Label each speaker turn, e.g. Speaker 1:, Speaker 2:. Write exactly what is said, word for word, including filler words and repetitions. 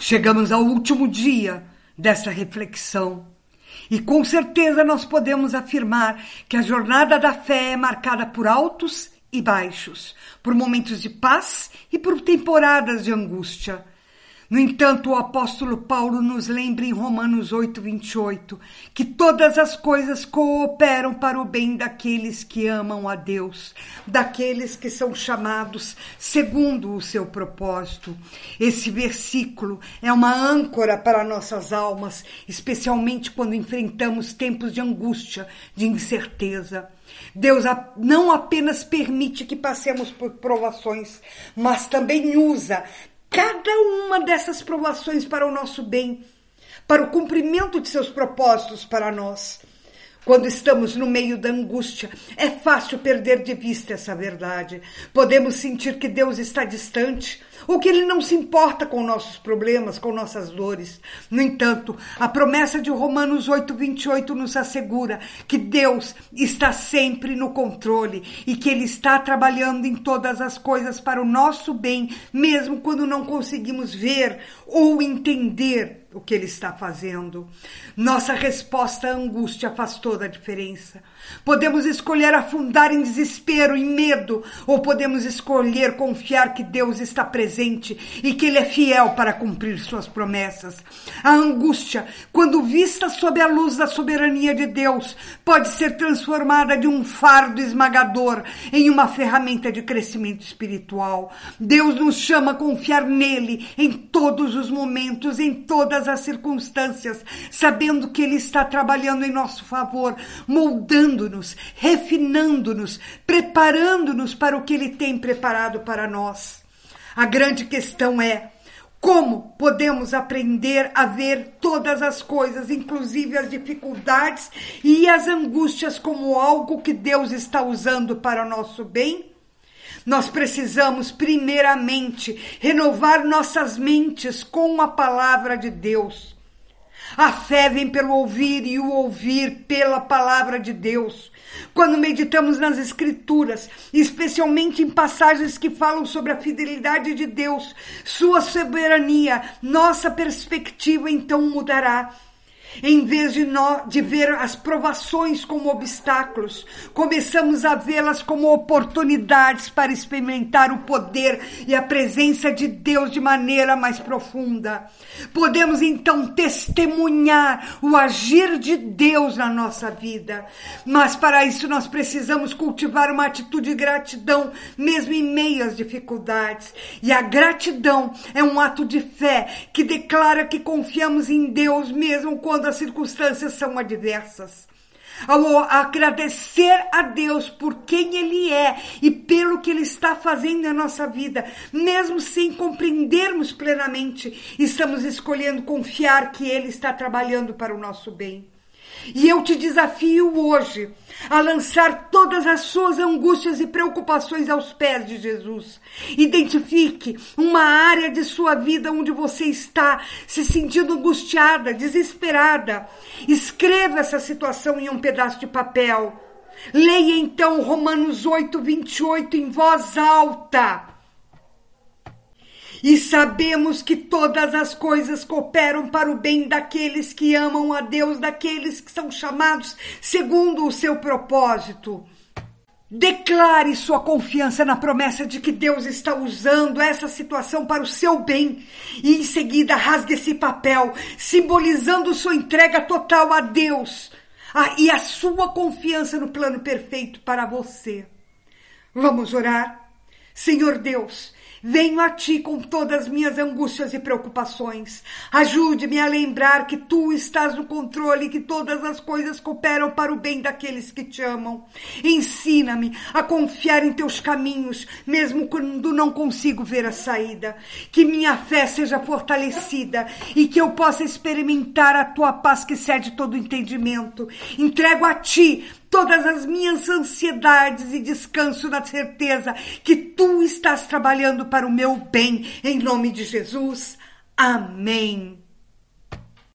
Speaker 1: Chegamos ao último dia dessa reflexão e com certeza nós podemos afirmar que a jornada da fé é marcada por altos e baixos, por momentos de paz e por temporadas de angústia. No entanto, o apóstolo Paulo nos lembra em Romanos oito, vinte e oito, que todas as coisas cooperam para o bem daqueles que amam a Deus, daqueles que são chamados segundo o seu propósito. Esse versículo é uma âncora para nossas almas, especialmente quando enfrentamos tempos de angústia, de incerteza. Deus não apenas permite que passemos por provações, mas também usa cada uma dessas provações para o nosso bem, para o cumprimento de seus propósitos para nós. Quando estamos no meio da angústia, é fácil perder de vista essa verdade. Podemos sentir que Deus está distante ou que Ele não se importa com nossos problemas, com nossas dores. No entanto, a promessa de Romanos oito, vinte e oito nos assegura que Deus está sempre no controle e que Ele está trabalhando em todas as coisas para o nosso bem, mesmo quando não conseguimos ver ou entender o que Ele está fazendo. Nossa resposta à angústia faz toda a diferença. Podemos escolher afundar em desespero, em medo, ou podemos escolher confiar que Deus está presente e que Ele é fiel para cumprir suas promessas. A angústia, quando vista sob a luz da soberania de Deus, pode ser transformada de um fardo esmagador em uma ferramenta de crescimento espiritual. Deus nos chama a confiar nele em todos os momentos, em todas as circunstâncias, sabendo que Ele está trabalhando em nosso favor, moldando-nos, refinando-nos, preparando-nos para o que Ele tem preparado para nós. A grande questão é: como podemos aprender a ver todas as coisas, inclusive as dificuldades e as angústias, como algo que Deus está usando para o nosso bem? Nós precisamos, primeiramente, renovar nossas mentes com a palavra de Deus. A fé vem pelo ouvir e o ouvir pela palavra de Deus. Quando meditamos nas Escrituras, especialmente em passagens que falam sobre a fidelidade de Deus, sua soberania, nossa perspectiva então mudará. Em vez de, nós, de ver as provações como obstáculos, começamos a vê-las como oportunidades para experimentar o poder e a presença de Deus de maneira mais profunda. Podemos então testemunhar o agir de Deus na nossa vida, mas para isso nós precisamos cultivar uma atitude de gratidão, mesmo em meio às dificuldades. E a gratidão é um ato de fé que declara que confiamos em Deus mesmo quando as circunstâncias são adversas. Ao agradecer a Deus por quem Ele é e pelo que Ele está fazendo na nossa vida, mesmo sem compreendermos plenamente, estamos escolhendo confiar que Ele está trabalhando para o nosso bem. E eu te desafio hoje a lançar todas as suas angústias e preocupações aos pés de Jesus. Identifique uma área de sua vida onde você está se sentindo angustiada, desesperada. Escreva essa situação em um pedaço de papel. Leia então Romanos oito, vinte e oito em voz alta. E sabemos que todas as coisas cooperam para o bem daqueles que amam a Deus, daqueles que são chamados segundo o seu propósito. Declare sua confiança na promessa de que Deus está usando essa situação para o seu bem. E em seguida rasgue esse papel, simbolizando sua entrega total a Deus ah, e a sua confiança no plano perfeito para você. Vamos orar? Senhor Deus, venho a Ti com todas as minhas angústias e preocupações. Ajude-me a lembrar que Tu estás no controle e que todas as coisas cooperam para o bem daqueles que Te amam. Ensina-me a confiar em Teus caminhos, mesmo quando não consigo ver a saída. Que minha fé seja fortalecida e que eu possa experimentar a Tua paz que excede todo entendimento. Entrego a Ti todas as minhas ansiedades e descanso na certeza que Tu estás trabalhando para o meu bem, em nome de Jesus. Amém.